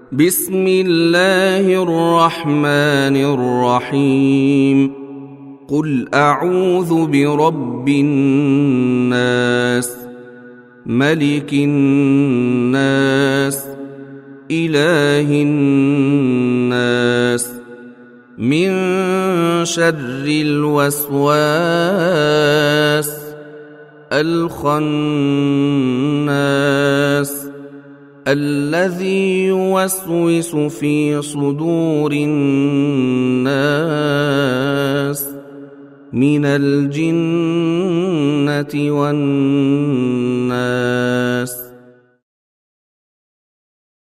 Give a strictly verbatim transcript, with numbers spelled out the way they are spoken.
بسم الله الرحمن الرحيم قل أعوذ برب الناس ملك الناس إله الناس من شر الوسواس الخناس الذي يوسوس في صدور الناس من الجنة والناس.